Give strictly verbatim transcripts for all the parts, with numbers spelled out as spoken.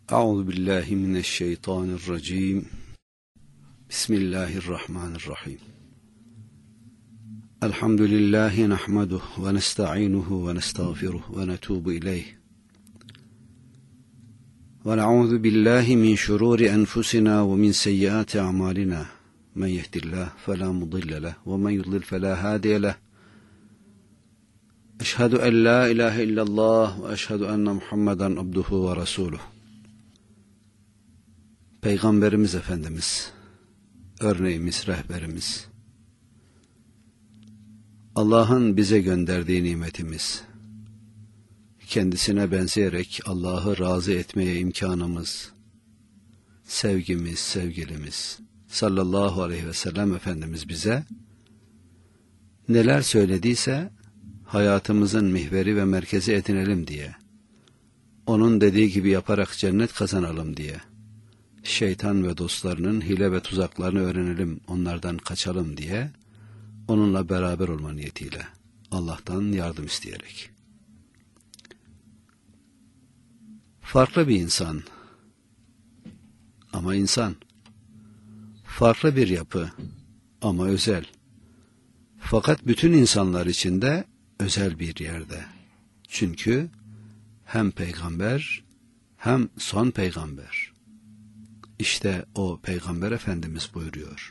Euzu billahi mineşşeytanirracim. Bismillahirrahmanirrahim. Elhamdülillahi nahmeduhu ve nestainuhu ve nestağfiruhu ve netubu ileyh. Ve na'udzu billahi min şururi enfusina ve min seyyiati a'malina. Men yehdihillahu fela mudille lehu ve men yudlil fela hadiye lehu. Eşhedü en la ilahe illallah ve eşhedü enne Muhammeden abduhu ve resuluhu. Peygamberimiz Efendimiz, örneğimiz, rehberimiz, Allah'ın bize gönderdiği nimetimiz, kendisine benzeyerek Allah'ı razı etmeye imkanımız, sevgimiz, sevgilimiz, sallallahu aleyhi ve sellem Efendimiz bize neler söylediyse hayatımızın mihveri ve merkezi edinelim diye, onun dediği gibi yaparak cennet kazanalım diye, şeytan ve dostlarının hile ve tuzaklarını öğrenelim, onlardan kaçalım diye, onunla beraber olma niyetiyle, Allah'tan yardım isteyerek. Farklı bir insan, ama insan, farklı bir yapı, ama özel. Fakat bütün insanlar içinde özel bir yerde. Çünkü hem peygamber, hem son peygamber. İşte o Peygamber Efendimiz buyuruyor.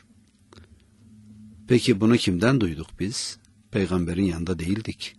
Peki bunu kimden duyduk biz? Peygamberin yanında değildik.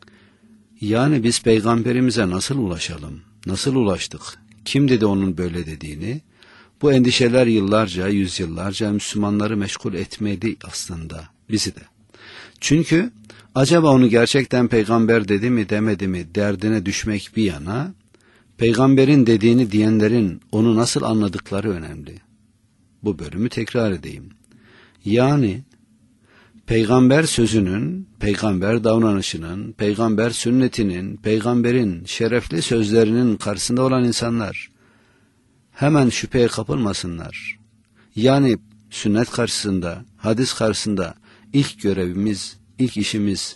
Yani biz Peygamberimize nasıl ulaşalım? Nasıl ulaştık? Kim dedi onun böyle dediğini? Bu endişeler yıllarca, yüzyıllarca Müslümanları meşgul etmedi aslında, bizi de. Çünkü acaba onu gerçekten peygamber dedi mi demedi mi derdine düşmek bir yana, peygamberin dediğini diyenlerin onu nasıl anladıkları önemli. Bu bölümü tekrar edeyim. Yani peygamber sözünün, peygamber davranışının, peygamber sünnetinin, peygamberin şerefli sözlerinin karşısında olan insanlar hemen şüpheye kapılmasınlar. Yani sünnet karşısında, hadis karşısında ilk görevimiz, ilk işimiz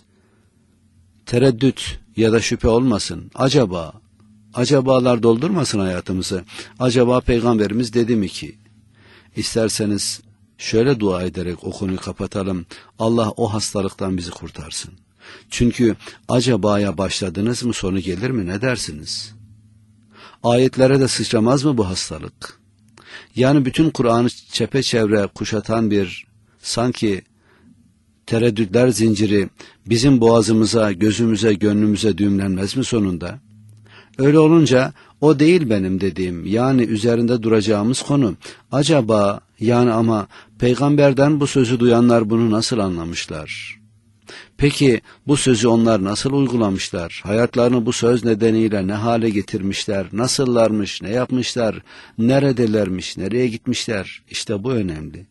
tereddüt ya da şüphe olmasın. Acaba, acabalar doldurmasın hayatımızı. Acaba peygamberimiz dedi mi ki? İsterseniz şöyle dua ederek o konuyu kapatalım. Allah o hastalıktan bizi kurtarsın. Çünkü acabaya başladınız mı sonu gelir mi, ne dersiniz? Ayetlere de sıçramaz mı bu hastalık? Yani bütün Kur'an'ı çepeçevre kuşatan bir sanki tereddütler zinciri bizim boğazımıza, gözümüze, gönlümüze düğümlenmez mi sonunda? Öyle olunca o değil benim dediğim, yani üzerinde duracağımız konu. Acaba, yani ama peygamberden bu sözü duyanlar bunu nasıl anlamışlar? Peki bu sözü onlar nasıl uygulamışlar? Hayatlarını bu söz nedeniyle ne hale getirmişler? Nasıllarmış, ne yapmışlar? Neredelermiş, nereye gitmişler? İşte bu önemli.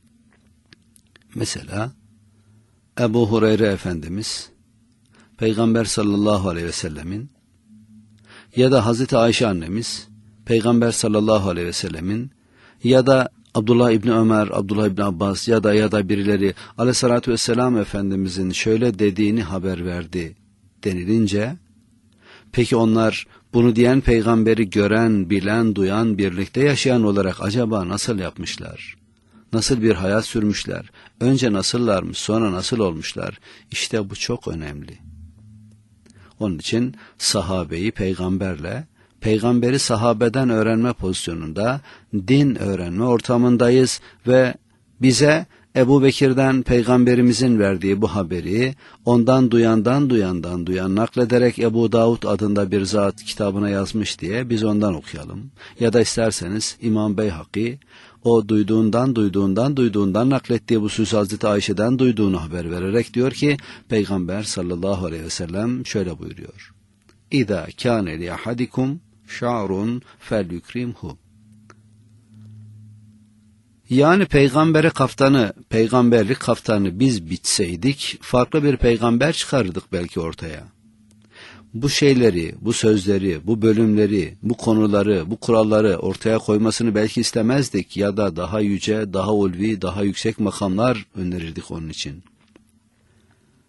Mesela Ebu Hureyre Efendimiz, Peygamber sallallahu aleyhi ve sellemin ya da Hazreti Ayşe annemiz, Peygamber sallallahu aleyhi ve sellemin ya da Abdullah İbni Ömer, Abdullah İbni Abbas ya da ya da birileri aleyhissalatü vesselam Efendimizin şöyle dediğini haber verdi denilince, peki onlar bunu diyen peygamberi gören, bilen, duyan, birlikte yaşayan olarak acaba nasıl yapmışlar? Nasıl bir hayat sürmüşler? Önce nasıllarmış, sonra nasıl olmuşlar? İşte bu çok önemli. Onun için sahabeyi peygamberle, peygamberi sahabeden öğrenme pozisyonunda, din öğrenme ortamındayız ve bize Ebu Bekir'den peygamberimizin verdiği bu haberi, ondan duyandan duyandan duyan naklederek Ebu Davud adında bir zat kitabına yazmış diye biz ondan okuyalım. Ya da isterseniz İmam Beyhaki, o duyduğundan duyduğundan duyduğundan naklettiği bu sözü Hazreti Ayşe'den duyduğunu haber vererek diyor ki, Peygamber sallallahu aleyhi ve sellem şöyle buyuruyor. İza kâne li ahadikum şa'run felyukrimhu. Yani peygambere kaftanı, peygamberlik kaftanı biz bitseydik, farklı bir peygamber çıkarırdık belki ortaya. Bu şeyleri, bu sözleri, bu bölümleri, bu konuları, bu kuralları ortaya koymasını belki istemezdik ya da daha yüce, daha ulvi, daha yüksek makamlar önerirdik onun için.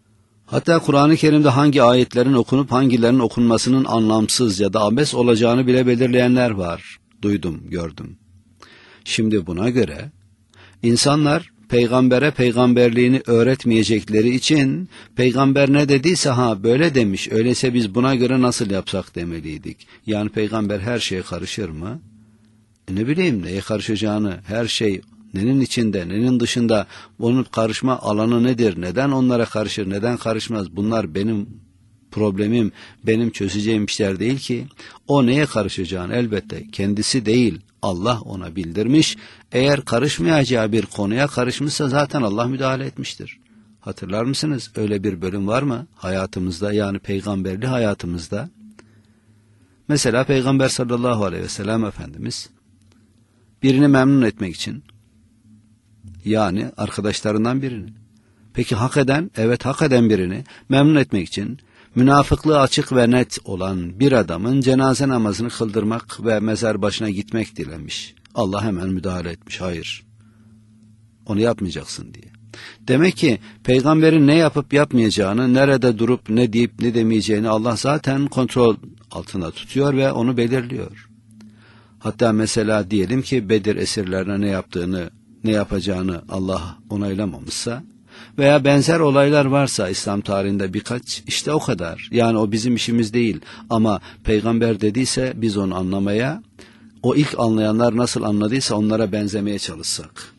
Hatta Kur'an-ı Kerim'de hangi ayetlerin okunup hangilerinin okunmasının anlamsız ya da abes olacağını bile belirleyenler var. Duydum, gördüm. Şimdi buna göre insanlar peygambere peygamberliğini öğretmeyecekleri için peygamber ne dediyse ha böyle demiş, öyleyse biz buna göre nasıl yapsak demeliydik. Yani peygamber her şeye karışır mı? E ne bileyim neye karışacağını, her şey nenin içinde, nenin dışında, onun karışma alanı nedir, neden onlara karışır, neden karışmaz, bunlar benim problemim, benim çözeceğim işler değil ki. O neye karışacağını elbette kendisi değil, Allah ona bildirmiş. Eğer karışmayacağı bir konuya karışmışsa zaten Allah müdahale etmiştir. Hatırlar mısınız? Öyle bir bölüm var mı hayatımızda, yani peygamberli hayatımızda? Mesela Peygamber sallallahu aleyhi ve sellem Efendimiz birini memnun etmek için, yani arkadaşlarından birini, peki hak eden, evet hak eden birini memnun etmek için münafıklığı açık ve net olan bir adamın cenaze namazını kıldırmak ve mezar başına gitmek dilemiş. Allah hemen müdahale etmiş. Hayır, onu yapmayacaksın diye. Demek ki peygamberin ne yapıp yapmayacağını, nerede durup ne deyip ne demeyeceğini Allah zaten kontrol altında tutuyor ve onu belirliyor. Hatta mesela diyelim ki Bedir esirlerine ne yaptığını, ne yapacağını Allah onaylamamışsa veya benzer olaylar varsa İslam tarihinde birkaç, işte o kadar. Yani o bizim işimiz değil ama peygamber dediyse biz onu anlamaya, o ilk anlayanlar nasıl anladıysa onlara benzemeye çalışsak.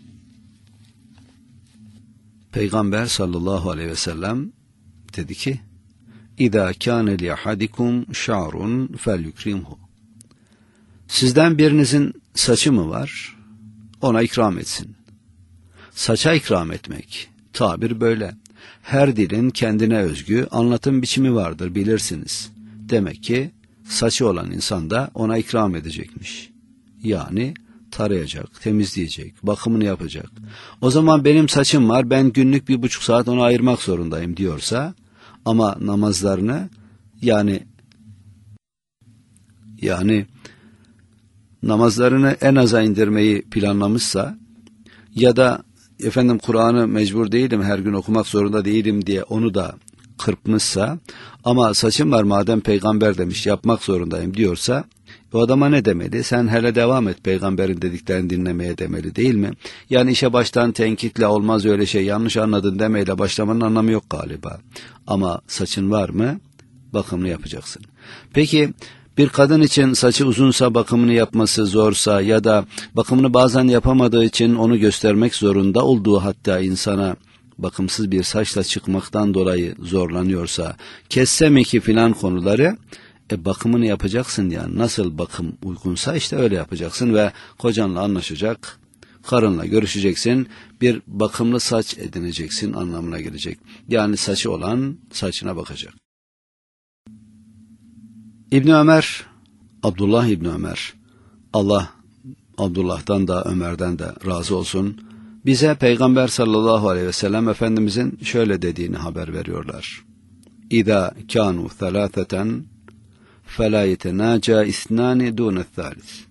Peygamber sallallahu aleyhi ve sellem dedi ki: İzâ kâne li ahadikum şa'run felyukrimhu. Sizden birinizin saçı mı var? Ona ikram etsin. Saça ikram etmek, tabir böyle. Her dilin kendine özgü anlatım biçimi vardır, bilirsiniz. Demek ki saçı olan insan da ona ikram edecekmiş. Yani tarayacak, temizleyecek, bakımını yapacak. O zaman benim saçım var, ben günlük bir buçuk saat ona ayırmak zorundayım diyorsa, ama namazlarını yani yani namazlarını en aza indirmeyi planlamışsa ya da efendim Kur'an'ı mecbur değilim, her gün okumak zorunda değilim diye onu da kırpmışsa, ama saçım var madem peygamber demiş yapmak zorundayım diyorsa, o adama ne demeli? Sen hele devam et peygamberin dediklerini dinlemeye demeli, değil mi? Yani işe baştan tenkitle olmaz öyle şey, yanlış anladın demeyle başlamanın anlamı yok galiba. Ama saçın var mı? Bakımını yapacaksın. Peki bir kadın için saçı uzunsa bakımını yapması zorsa ya da bakımını bazen yapamadığı için onu göstermek zorunda olduğu, hatta insana bakımsız bir saçla çıkmaktan dolayı zorlanıyorsa, kesse mi ki filan konuları, e bakımını yapacaksın yani. Nasıl bakım uygunsa işte öyle yapacaksın ve kocanla anlaşacak, karınla görüşeceksin, bir bakımlı saç edineceksin anlamına gelecek. Yani saçı olan saçına bakacak. İbni Ömer, Abdullah İbni Ömer, Allah Abdullah'tan da Ömer'den de razı olsun, bize Peygamber sallallahu aleyhi ve sellem Efendimizin şöyle dediğini haber veriyorlar. İzâ kânû thelâtheten felâ yetenâcâ isnâni dûnethâlis.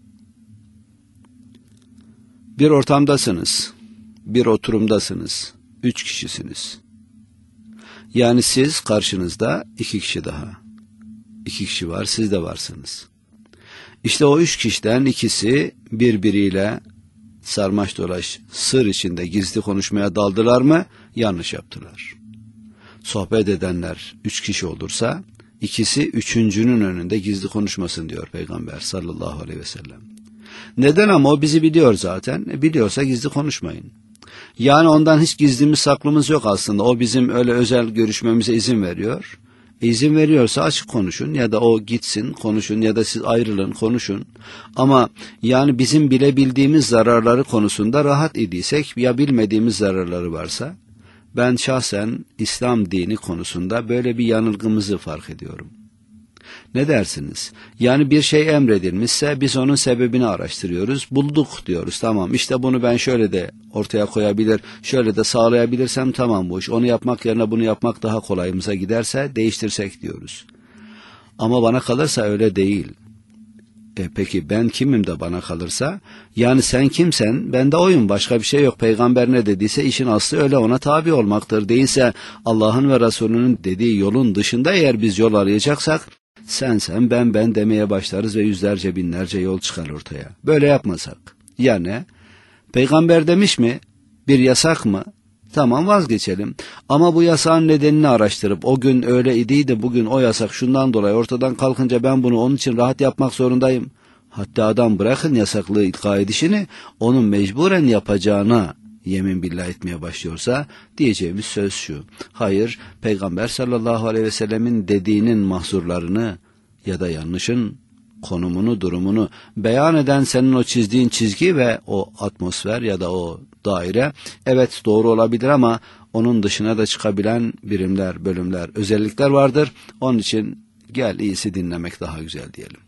Bir ortamdasınız, bir oturumdasınız, üç kişisiniz. Yani siz, karşınızda iki kişi daha. İki kişi var, siz de varsınız. İşte o üç kişiden ikisi birbiriyle sarmaş dolaş, sır içinde gizli konuşmaya daldılar mı? Yanlış yaptılar. Sohbet edenler üç kişi olursa, ikisi üçüncünün önünde gizli konuşmasın diyor Peygamber sallallahu aleyhi ve sellem. Neden? Ama o bizi biliyor zaten. E biliyorsa gizli konuşmayın. Yani ondan hiç gizlimiz saklımız yok aslında. O bizim öyle özel görüşmemize izin veriyor. E izin veriyorsa açık konuşun, ya da o gitsin konuşun, ya da siz ayrılın konuşun. Ama yani bizim bilebildiğimiz zararları konusunda rahat idiysek, ya bilmediğimiz zararları varsa, ben şahsen İslam dini konusunda böyle bir yanılgımızı fark ediyorum. Ne dersiniz? Yani bir şey emredilmişse biz onun sebebini araştırıyoruz, bulduk diyoruz, tamam işte bunu ben şöyle de ortaya koyabilir, şöyle de sağlayabilirsem tamam bu iş, onu yapmak yerine bunu yapmak daha kolayımıza giderse değiştirsek diyoruz. Ama bana kalırsa öyle değil. E peki ben kimim de bana kalırsa? Yani sen kimsen, ben de oyum, başka bir şey yok. Peygamber ne dediyse işin aslı öyle, ona tabi olmaktır. Değilse Allah'ın ve Resulünün dediği yolun dışında eğer biz yol arayacaksak, sen sen ben ben demeye başlarız ve yüzlerce binlerce yol çıkar ortaya. Böyle yapmasak. Ya ne? Peygamber demiş mi? Bir yasak mı? Tamam, vazgeçelim. Ama bu yasağın nedenini araştırıp o gün öyle idiydi, bugün o yasak şundan dolayı ortadan kalkınca ben bunu onun için rahat yapmak zorundayım. Hatta adam bırakın yasaklığı ilka edişini, onun mecburen yapacağına yemin billah etmeye başlıyorsa diyeceğimiz söz şu: hayır, Peygamber sallallahu aleyhi ve sellemin dediğinin mahzurlarını ya da yanlışın konumunu, durumunu beyan eden senin o çizdiğin çizgi ve o atmosfer ya da o daire, evet doğru olabilir ama onun dışına da çıkabilen birimler, bölümler, özellikler vardır. Onun için gel iyisi dinlemek daha güzel diyelim.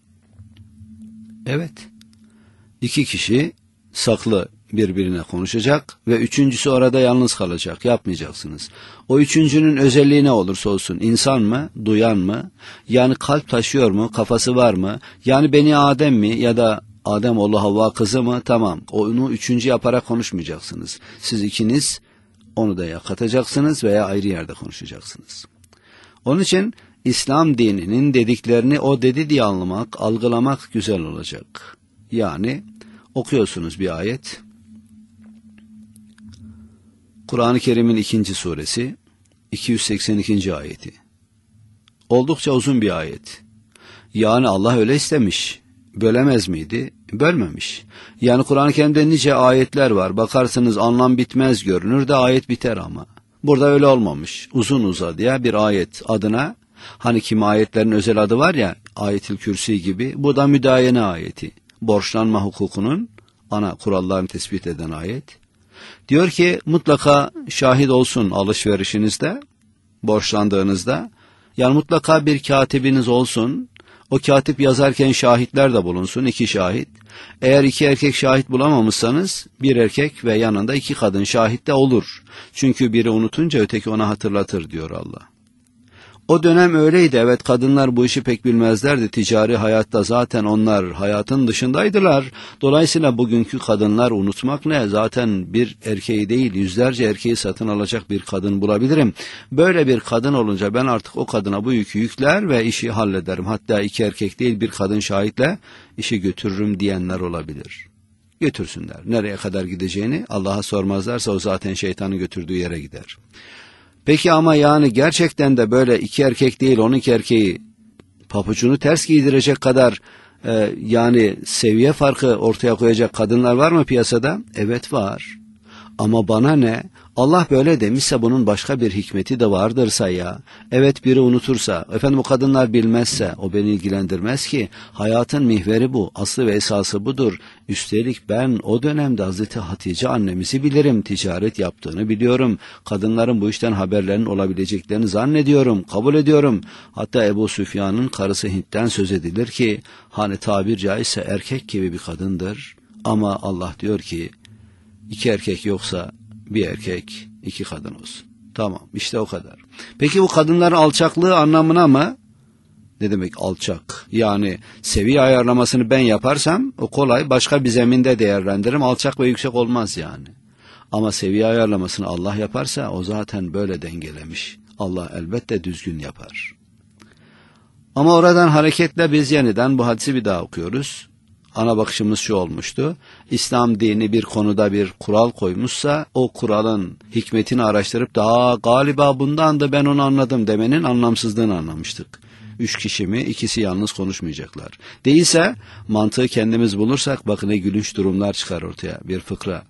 Evet, iki kişi saklı birbirine konuşacak ve üçüncüsü orada yalnız kalacak. Yapmayacaksınız. O üçüncünün özelliği ne olursa olsun, insan mı, duyan mı, yani kalp taşıyor mu, kafası var mı, yani Beni Adem mi ya da Ademoğlu Havva kızı mı, tamam, onu üçüncü yaparak konuşmayacaksınız. Siz ikiniz onu da ya katacaksınız veya ayrı yerde konuşacaksınız. Onun için İslam dininin dediklerini o dedi diye anlamak, algılamak güzel olacak. Yani okuyorsunuz bir ayet, Kur'an-ı Kerim'in ikinci suresi, iki yüz seksen ikinci ayeti. Oldukça uzun bir ayet. Yani Allah öyle istemiş. Bölemez miydi? Bölmemiş. Yani Kur'an-ı Kerim'de nice ayetler var. Bakarsınız anlam bitmez görünür de ayet biter ama. Burada öyle olmamış. Uzun uzadıya bir ayet adına, hani kimi ayetlerin özel adı var ya, Ayet-i Kürsi gibi, bu da müdayene ayeti. Borçlanma hukukunun ana kurallarını tespit eden ayet. Diyor ki mutlaka şahit olsun alışverişinizde, borçlandığınızda. Yani mutlaka bir katibiniz olsun. O katip yazarken şahitler de bulunsun, iki şahit. Eğer iki erkek şahit bulamamışsanız bir erkek ve yanında iki kadın şahit de olur. Çünkü biri unutunca öteki ona hatırlatır diyor Allah. O dönem öyleydi, evet, kadınlar bu işi pek bilmezlerdi. Ticari hayatta zaten onlar hayatın dışındaydılar. Dolayısıyla bugünkü kadınlar unutmak ne? Zaten bir erkeği değil yüzlerce erkeği satın alacak bir kadın bulabilirim. Böyle bir kadın olunca ben artık o kadına bu yükü yükler ve işi hallederim. Hatta iki erkek değil bir kadın şahitle işi götürürüm diyenler olabilir. Götürsünler. Nereye kadar gideceğini Allah'a sormazlarsa o zaten şeytanı götürdüğü yere gider. Peki ama yani gerçekten de böyle iki erkek değil on iki erkeği papucunu ters giydirecek kadar e, yani seviye farkı ortaya koyacak kadınlar var mı piyasada? Evet, var. Ama bana ne? Allah böyle demişse bunun başka bir hikmeti de vardırsa ya. Evet, biri unutursa, efendim o kadınlar bilmezse o beni ilgilendirmez ki. Hayatın mihveri bu, aslı ve esası budur. Üstelik ben o dönemde Hazreti Hatice annemizi bilirim, ticaret yaptığını biliyorum. Kadınların bu işten haberlerinin olabileceklerini zannediyorum, kabul ediyorum. Hatta Ebu Süfyan'ın karısı Hint'ten söz edilir ki, hani tabir caizse erkek gibi bir kadındır. Ama Allah diyor ki, İki erkek yoksa bir erkek, iki kadın olsun. Tamam, işte o kadar. Peki bu kadınların alçaklığı anlamına mı? Ne demek alçak? Yani seviye ayarlamasını ben yaparsam o kolay, başka bir zeminde değerlendiririm. Alçak ve yüksek olmaz yani. Ama seviye ayarlamasını Allah yaparsa o zaten böyle dengelemiş. Allah elbette düzgün yapar. Ama oradan hareketle biz yeniden bu hadisi bir daha okuyoruz. Ana bakışımız şu olmuştu: İslam dini bir konuda bir kural koymuşsa o kuralın hikmetini araştırıp daha galiba bundan da ben onu anladım demenin anlamsızlığını anlamıştık. Üç kişi mi, ikisi yalnız konuşmayacaklar. Değilse mantığı kendimiz bulursak bakın ne gülünç durumlar çıkar ortaya. Bir fıkra.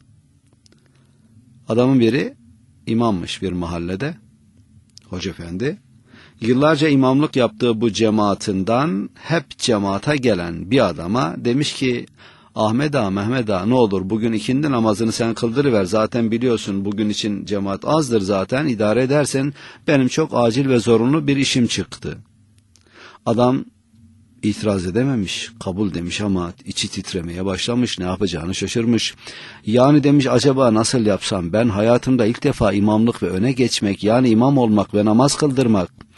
Adamın biri imammış bir mahallede, hoca efendi. Yıllarca imamlık yaptığı bu cemaatinden hep cemaata gelen bir adama demiş ki, Ahmet ağa, Mehmet ağa, ne olur bugün ikindi namazını sen kıldırıver, zaten biliyorsun bugün için cemaat azdır, zaten idare edersen, benim çok acil ve zorunlu bir işim çıktı. Adam itiraz edememiş, kabul demiş ama içi titremeye başlamış, ne yapacağını şaşırmış. Yani demiş, acaba nasıl yapsam, ben hayatımda ilk defa imamlık ve öne geçmek, yani imam olmak ve namaz kıldırmak.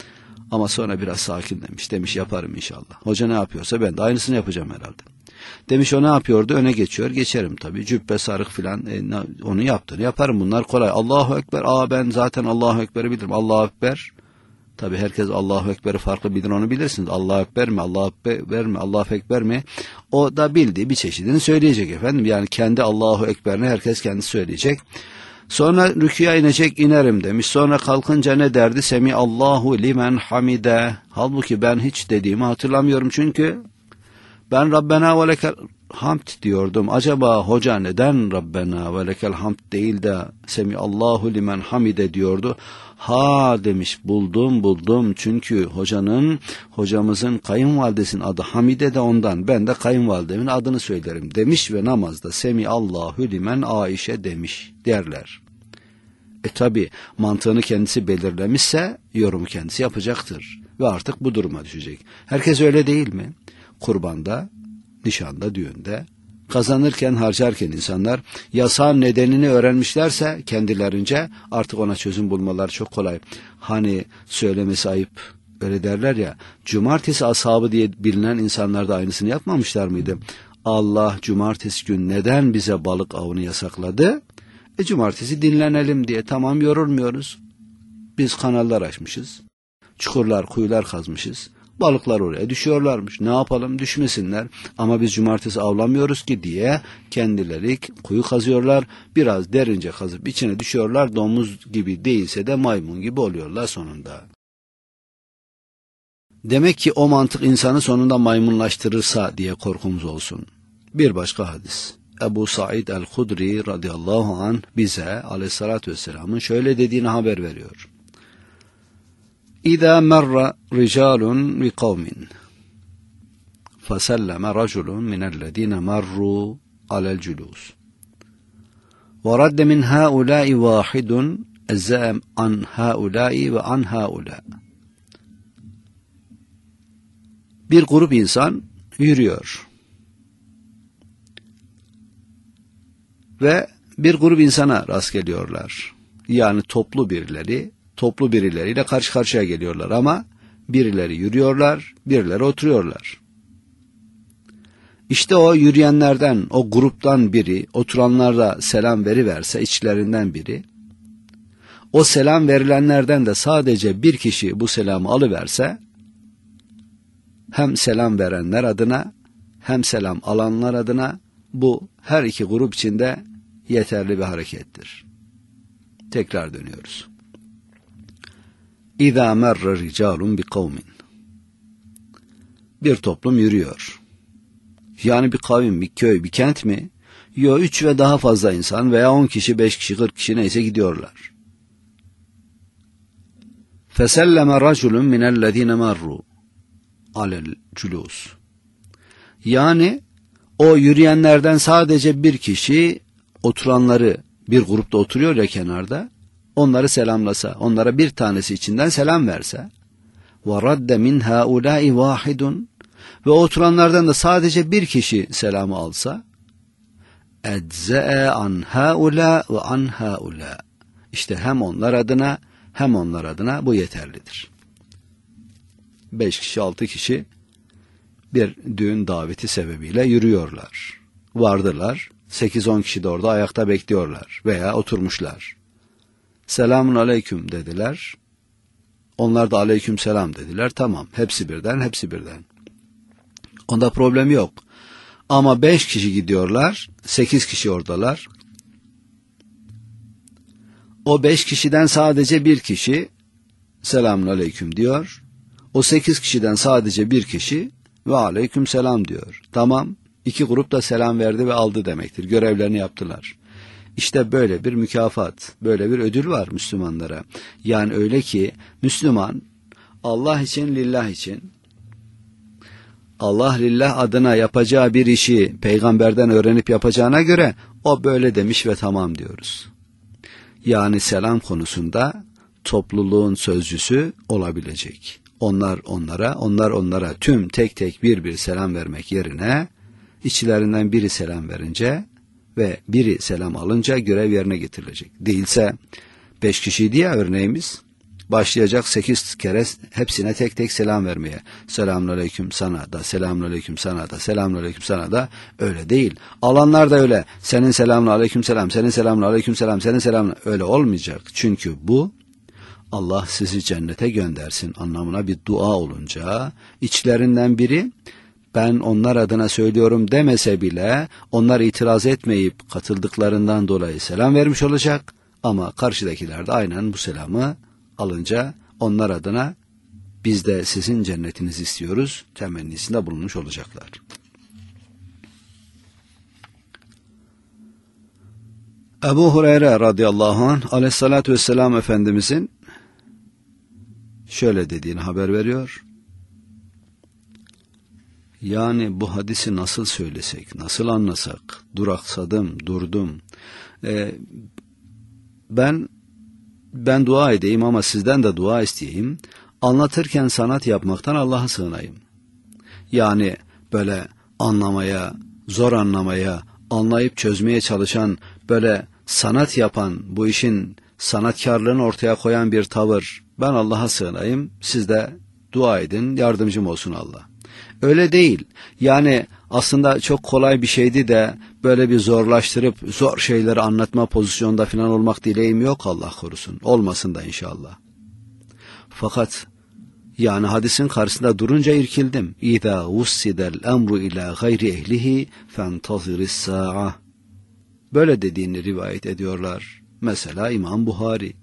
Ama sonra biraz sakinlemiş. Demiş yaparım inşallah. Hoca ne yapıyorsa ben de aynısını yapacağım herhalde. Demiş o ne yapıyordu? Öne geçiyor. Geçerim tabii. Cübbe, sarık filan e, onu yaptığını yaparım. Bunlar kolay. Allahu Ekber. Aa ben zaten Allahu Ekber'i bilirim. Allahu Ekber. Tabii herkes Allahu Ekber'i farklı bilir, onu bilirsiniz. Allahu Ekber mi? Allahu Ekber mi? Allahu Ekber mi? O da bildiği bir çeşidini söyleyecek efendim. Yani kendi Allahu Ekber'ini herkes kendisi söyleyecek. Sonra rüküya inecek, inerim demiş. Sonra kalkınca ne derdi? Semi Allahu limen hamide. Halbuki ben hiç dediğimi hatırlamıyorum çünkü ben Rabbena ve lekel hamd diyordum. Acaba hoca neden Rabbena ve lekel hamd değil de Semi Allahu limen hamide diyordu? Ha demiş, buldum buldum. Çünkü hocanın, hocamızın kayınvalidesinin adı Hamide de ondan. Ben de kayınvalidemin adını söylerim demiş ve namazda Semi Allahu limen Aişe demiş derler. E tabi mantığını kendisi belirlemişse yorumu kendisi yapacaktır. Ve artık bu duruma düşecek. Herkes öyle değil mi? Kurbanda, nişanda, düğünde, kazanırken, harcarken insanlar yasağın nedenini öğrenmişlerse kendilerince artık ona çözüm bulmaları çok kolay. Hani söylemesi ayıp, öyle derler ya, cumartesi ashabı diye bilinen insanlar da aynısını yapmamışlar mıydı? Allah cumartesi gün neden bize balık avını yasakladı? E cumartesi dinlenelim diye. Tamam, yorulmuyoruz. Biz kanallar açmışız. Çukurlar, kuyular kazmışız. Balıklar oraya düşüyorlarmış. Ne yapalım, düşmesinler. Ama biz cumartesi avlamıyoruz ki diye kendileri kuyu kazıyorlar. Biraz derince kazıp içine düşüyorlar. Domuz gibi değilse de maymun gibi oluyorlar sonunda. Demek ki o mantık insanı sonunda maymunlaştırırsa diye korkumuz olsun. Bir başka hadis. Ebu Said el-Hudri radıyallahu anh bize aleyhissalatü vesselamın şöyle dediğini haber veriyor. İzâ merra ricalun bi kavmin feselleme raculun minellezîne merru alel culûs ve radde min hâulâi vâhidun ezzâem an hâulâi ve an hâulâ. Bir grup insan yürüyor ve bir grup insana rast geliyorlar. Yani toplu birileri, toplu birileriyle karşı karşıya geliyorlar ama birileri yürüyorlar, birileri oturuyorlar. İşte o yürüyenlerden, o gruptan biri, oturanlara selam veriverse içlerinden biri, o selam verilenlerden de sadece bir kişi bu selamı alıverse, hem selam verenler adına, hem selam alanlar adına bu her iki grup içinde yeterli bir harekettir. Tekrar dönüyoruz. İzâ merre ricalun bi kavmin. Bir toplum yürüyor. Yani bir kavim, bir köy, bir kent mi? Yo, üç ve daha fazla insan veya on kişi, beş kişi, kırk kişi neyse gidiyorlar. Feselleme raculun minellezîne merru alel culûs. Yani o yürüyenlerden sadece bir kişi oturanları, bir grupta oturuyor ya kenarda, onları selamlasa, onlara bir tanesi içinden selam verse, وَرَدَّ مِنْ هَاُولَٰئِ وَاحِدٌ ve oturanlardan da sadece bir kişi selamı alsa, اَجْزَأَ عَنْ هَاُولَٰ وَعَنْ هَاُولَٰ. İşte hem onlar adına hem onlar adına bu yeterlidir. Beş kişi, altı kişi bir düğün daveti sebebiyle yürüyorlar. Vardılar, sekiz on kişi de orada ayakta bekliyorlar veya oturmuşlar. Selamun aleyküm dediler. Onlar da aleyküm selam dediler. Tamam, hepsi birden, hepsi birden. Onda problem yok. Ama beş kişi gidiyorlar, sekiz kişi oradalar. O beş kişiden sadece bir kişi selamun aleyküm diyor. O sekiz kişiden sadece bir kişi ve aleyküm selam diyor. Tamam, iki grup da selam verdi ve aldı demektir. Görevlerini yaptılar. İşte böyle bir mükafat, böyle bir ödül var Müslümanlara. Yani öyle ki Müslüman Allah için, lillah için, Allah lillah adına yapacağı bir işi peygamberden öğrenip yapacağına göre o böyle demiş ve tamam diyoruz. Yani selam konusunda topluluğun sözcüsü olabilecek. Onlar onlara, onlar onlara tüm tek tek bir bir selam vermek yerine içlerinden biri selam verince ve biri selam alınca görev yerine getirilecek. Değilse beş kişiydi ya örneğimiz. Başlayacak sekiz kere hepsine tek tek selam vermeye. Selamünaleyküm sana da, selamünaleyküm sana da, selamünaleyküm sana da. Öyle değil. Alanlar da öyle. Senin selamünaleyküm selam, senin selamünaleyküm selam, senin selamün öyle olmayacak. Çünkü bu Allah sizi cennete göndersin anlamına bir dua olunca içlerinden biri ben onlar adına söylüyorum demese bile onlar itiraz etmeyip katıldıklarından dolayı selam vermiş olacak. Ama karşıdakiler de aynen bu selamı alınca onlar adına biz de sizin cennetinizi istiyoruz temennisinde bulunmuş olacaklar. Ebu Hureyre radıyallahu anh aleyhissalatü vesselam Efendimizin şöyle dediğini haber veriyor. Yani bu hadisi nasıl söylesek, nasıl anlasak, duraksadım, durdum. Ee, ben ben dua edeyim ama sizden de dua isteyeyim. Anlatırken sanat yapmaktan Allah'a sığınayım. Yani böyle anlamaya, zor anlamaya, anlayıp çözmeye çalışan, böyle sanat yapan, bu işin sanatkarlığını ortaya koyan bir tavır. Ben Allah'a sığınayım, siz de dua edin, yardımcım olsun Allah. Öyle değil. Yani aslında çok kolay bir şeydi de böyle bir zorlaştırıp zor şeyleri anlatma pozisyonda falan olmak dileğim yok Allah korusun. Olmasın da inşallah. Fakat yani hadisin karşısında durunca irkildim. İza vussidel emru ila gayri ehlihi fentaziris sa'a. Böyle dediğini rivayet ediyorlar. Mesela İmam Buhari.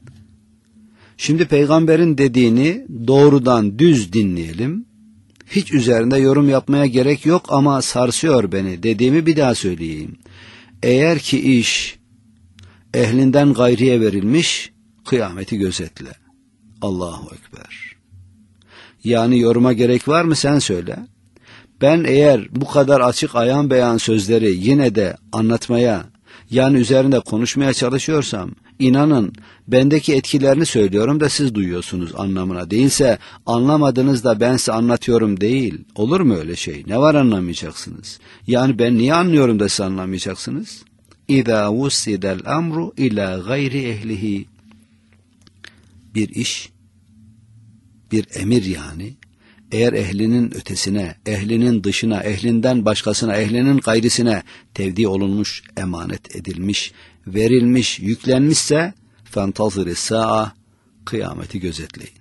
Şimdi peygamberin dediğini doğrudan düz dinleyelim. Hiç üzerinde yorum yapmaya gerek yok ama sarsıyor beni. Dediğimi bir daha söyleyeyim. Eğer ki iş ehlinden gayriye verilmiş, kıyameti gözetle. Allahu Ekber. Yani yoruma gerek var mı sen söyle. Ben eğer bu kadar açık ayan beyan sözleri yine de anlatmaya, yani üzerinde konuşmaya çalışıyorsam, inanın bendeki etkilerini söylüyorum da siz duyuyorsunuz anlamına. Değilse anlamadınız da ben size anlatıyorum değil. Olur mu öyle şey? Ne var anlamayacaksınız? Yani ben niye anlıyorum da siz anlamayacaksınız? İzâ vussidel emru ilâ gayri ehlihi. Bir iş, bir emir yani. Eğer ehlinin ötesine, ehlinin dışına, ehlinden başkasına, ehlinin gayrisine tevdi olunmuş, emanet edilmiş, verilmiş, yüklenmişse fentazir-i sa'a, kıyameti gözetleyin.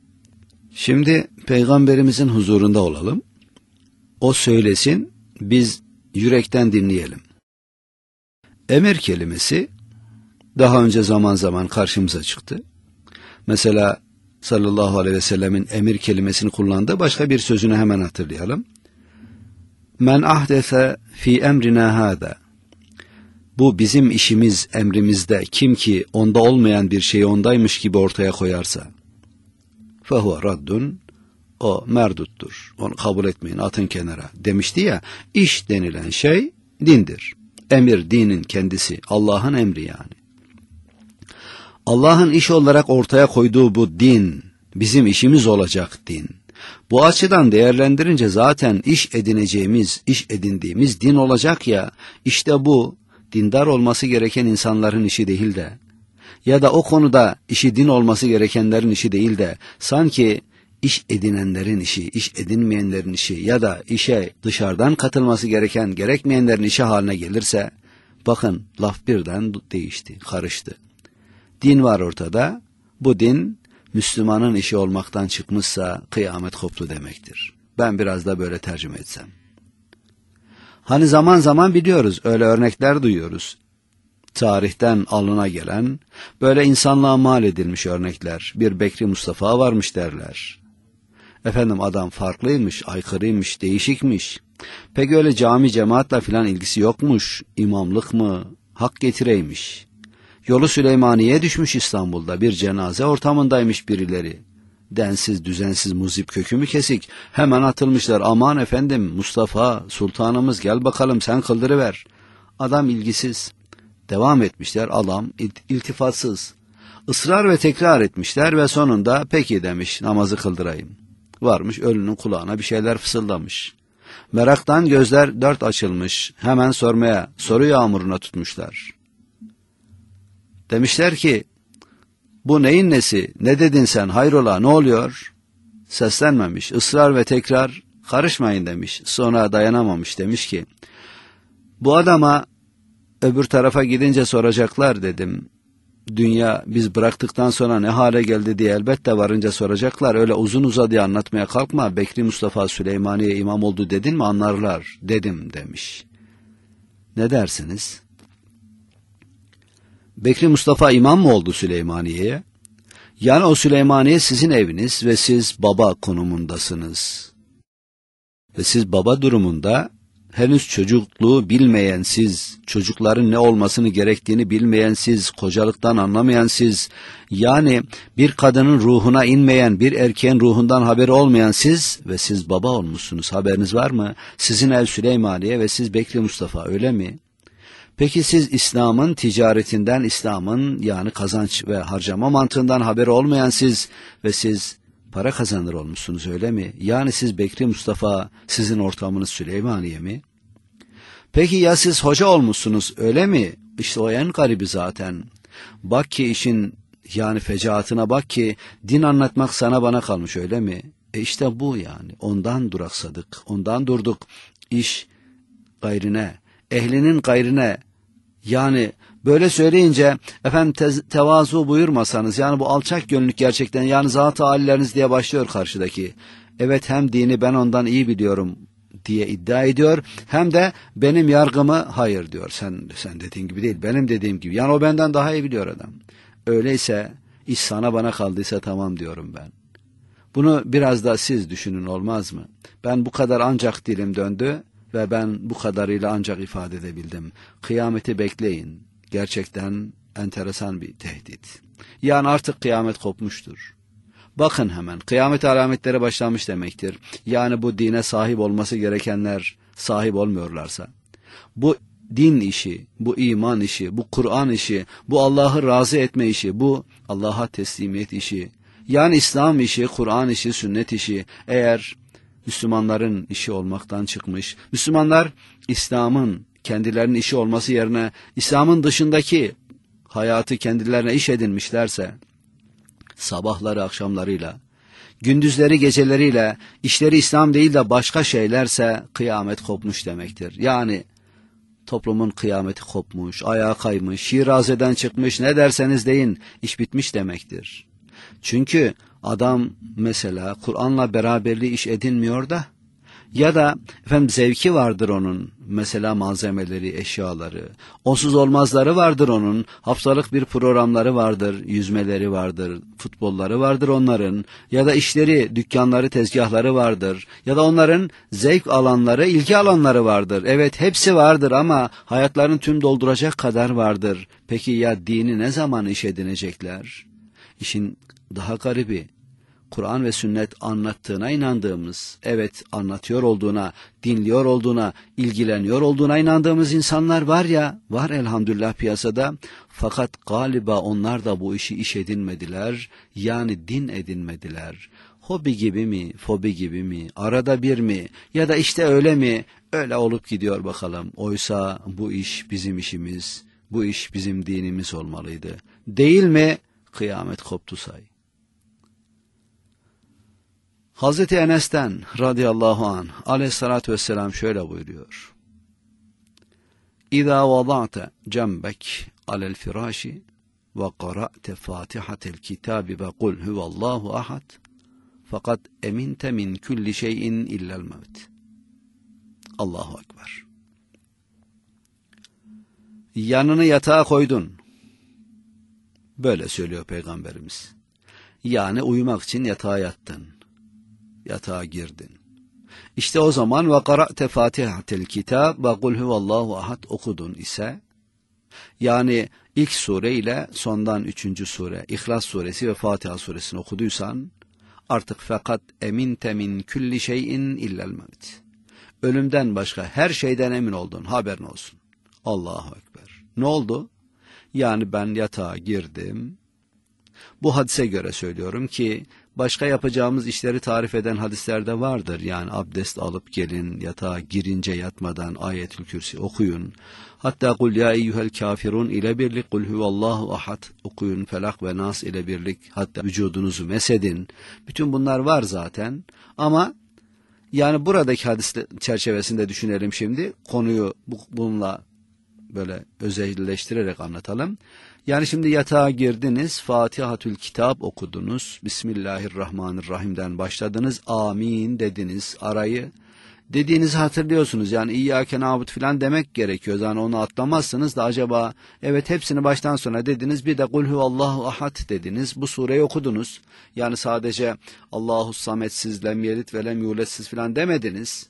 Şimdi Peygamberimizin huzurunda olalım. O söylesin, biz yürekten dinleyelim. Emir kelimesi daha önce zaman zaman karşımıza çıktı. Mesela sallallahu aleyhi ve sellemin emir kelimesini kullandığı başka bir sözünü hemen hatırlayalım. Men ahdese fi emrina hâzâ. Bu bizim işimiz, emrimizde kim ki onda olmayan bir şeyi ondaymış gibi ortaya koyarsa fehuve raddun, o merduttur. Onu kabul etmeyin, atın kenara demişti ya. İş denilen şey dindir. Emir dinin kendisi, Allah'ın emri yani. Allah'ın iş olarak ortaya koyduğu bu din, bizim işimiz olacak din. Bu açıdan değerlendirince zaten iş edineceğimiz, iş edindiğimiz din olacak ya, işte bu dindar olması gereken insanların işi değil de, ya da o konuda işi din olması gerekenlerin işi değil de, sanki iş edinenlerin işi, iş edinmeyenlerin işi ya da işe dışarıdan katılması gereken, gerekmeyenlerin işi haline gelirse, bakın laf birden değişti, karıştı. Din var ortada, bu din Müslümanın işi olmaktan çıkmışsa kıyamet koptu demektir. Ben biraz da böyle tercüme etsem. Hani zaman zaman biliyoruz, öyle örnekler duyuyoruz. Tarihten alına gelen, böyle insanlığa mal edilmiş örnekler. Bir Bekri Mustafa varmış derler. Efendim adam farklıymış, aykırıymış, değişikmiş. Pek öyle cami cemaatla filan ilgisi yokmuş, imamlık mı, hak getireymiş. Yolu Süleymaniye'ye düşmüş İstanbul'da, bir cenaze ortamındaymış birileri. Densiz, düzensiz, muzip, kökü mü kesik, hemen atılmışlar. Aman efendim, Mustafa, sultanımız gel bakalım sen kıldırıver. Adam ilgisiz. Devam etmişler, adam iltifatsız. Israr ve tekrar etmişler ve sonunda peki demiş, namazı kıldırayım. Varmış ölünün kulağına bir şeyler fısıldamış. Meraktan gözler dört açılmış, hemen sormaya, soru yağmuruna tutmuşlar. Demişler ki, Bu neyin nesi? Ne dedin sen? Hayrola, ne oluyor? Seslenmemiş. Israr ve tekrar karışmayın demiş. Sonra dayanamamış, demiş ki bu adama öbür tarafa gidince soracaklar dedim. Dünya biz bıraktıktan sonra ne hale geldi diye elbette varınca soracaklar. Öyle uzun uzadıya anlatmaya kalkma. Bekri Mustafa Süleymaniye imam oldu dedin mi anlarlar dedim demiş. Ne dersiniz? Bekri Mustafa imam mı oldu Süleymaniye'ye? Yani o Süleymaniye sizin eviniz ve siz baba konumundasınız. Ve siz baba durumunda henüz çocukluğu bilmeyen siz, çocukların ne olmasını gerektiğini bilmeyen siz, kocalıktan anlamayan siz, yani bir kadının ruhuna inmeyen, bir erkeğin ruhundan haberi olmayan siz ve siz baba olmuşsunuz. Haberiniz var mı? Sizin ev Süleymaniye ve siz Bekri Mustafa, öyle mi? Peki siz İslam'ın ticaretinden, İslam'ın yani kazanç ve harcama mantığından haberi olmayan siz ve siz para kazanır olmuşsunuz, öyle mi? Yani siz Bekri Mustafa, sizin ortamınız Süleymaniye mi? Peki ya siz hoca olmuşsunuz, öyle mi? İşte o en garibi zaten. Bak ki işin yani fecaatına bak ki din anlatmak sana bana kalmış, öyle mi? E işte bu yani. Ondan duraksadık, ondan durduk. İş gayrine, ehlinin gayrine. Yani böyle söyleyince efendim te tevazu buyurmasanız, yani bu alçak gönüllük gerçekten, yani zat-ı alileriniz diye başlıyor karşıdaki. Evet, hem dini ben ondan iyi biliyorum diye iddia ediyor, hem de benim yargımı hayır diyor. Sen sen dediğin gibi değil, benim dediğim gibi. Yani o benden daha iyi biliyor adam. Öyleyse iş sana bana kaldıysa tamam diyorum ben. Bunu biraz da siz düşünün, olmaz mı? Ben bu kadar ancak dilim döndü ve ben bu kadarıyla ancak ifade edebildim. Kıyameti bekleyin. Gerçekten enteresan bir tehdit. Yani artık kıyamet kopmuştur. Bakın hemen, kıyamet alametleri başlamış demektir. Yani bu dine sahip olması gerekenler sahip olmuyorlarsa, bu din işi, bu iman işi, bu Kur'an işi, bu Allah'ı razı etme işi, bu Allah'a teslimiyet işi, yani İslam işi, Kur'an işi, sünnet işi, eğer Müslümanların işi olmaktan çıkmış, Müslümanlar İslam'ın kendilerinin işi olması yerine İslam'ın dışındaki hayatı kendilerine iş edinmişlerse, sabahları akşamlarıyla, gündüzleri geceleriyle, işleri İslam değil de başka şeylerse kıyamet kopmuş demektir. Yani toplumun kıyameti kopmuş, ayağa kaymış, Şiraze'den çıkmış, ne derseniz deyin, iş bitmiş demektir. Çünkü adam mesela Kur'an'la beraberliği iş edinmiyor da, ya da efendim zevki vardır onun, mesela malzemeleri, eşyaları, onsuz olmazları vardır onun, haftalık bir programları vardır, yüzmeleri vardır, futbolları vardır onların, ya da işleri, dükkanları, tezgahları vardır, ya da onların zevk alanları, ilgi alanları vardır. Evet, hepsi vardır ama hayatlarını tüm dolduracak kadar vardır. Peki ya dini ne zaman iş edinecekler? İşin daha garibi, Kur'an ve sünnet anlattığına inandığımız, evet anlatıyor olduğuna, dinliyor olduğuna, ilgileniyor olduğuna inandığımız insanlar var ya, var elhamdülillah piyasada. Fakat galiba onlar da bu işi iş edinmediler, yani din edinmediler. Hobi gibi mi, fobi gibi mi, arada bir mi, ya da işte öyle mi, öyle olup gidiyor bakalım. Oysa bu iş bizim işimiz, bu iş bizim dinimiz olmalıydı. Değil mi? Kıyamet koptu say. Hazreti Enes'ten radıyallahu anh aleyhissalatü vesselam şöyle buyuruyor. İzâ vada'te cembek alel firâşi ve qara'te fâtihatel kitâbi ve kul huvallahu ahad fakat eminte min kulli şeyin illel mevt. Allahu ekber. Yanını yatağa koydun. Böyle söylüyor Peygamberimiz. Yani uyumak için yatağa yattın. Yatağa girdin. İşte o zaman ve qara'te fatihatel kitab ve kul huvallahu ahad okudun ise, yani ilk sure ile sondan üçüncü sure, İhlas suresi ve Fatiha suresini okuduysan, artık fakat eminte min kulli şeyin illel mevt. Ölümden başka her şeyden emin oldun, haberin olsun. Allahu ekber. Ne oldu? Yani ben yatağa girdim. Bu hadise göre söylüyorum ki, başka yapacağımız işleri tarif eden hadislerde vardır. Yani abdest alıp gelin, yatağa girince yatmadan Ayetül Kürsi okuyun. Hatta kul ya eyyuhel kafirun ile birlik, kul huvallahu ahad okuyun, Felak ve Nas ile birlik, hatta vücudunuzu mesedin. Bütün bunlar var zaten ama yani buradaki hadis çerçevesinde düşünelim şimdi. Konuyu bu, bununla böyle özelleştirerek anlatalım. Yani şimdi yatağa girdiniz, Fatihatül Kitap okudunuz, Bismillahirrahmanirrahim'den başladınız, amin dediniz, arayı dediğinizi hatırlıyorsunuz. Yani İyyâke nâbudu filan demek gerekiyor. Yani onu atlamazsınız da acaba evet hepsini baştan sona dediniz, bir de kul huvallahu ahad dediniz, bu sureyi okudunuz. Yani sadece Allahu sametsiz, lem yelit ve lem yuletsiz filan demediniz.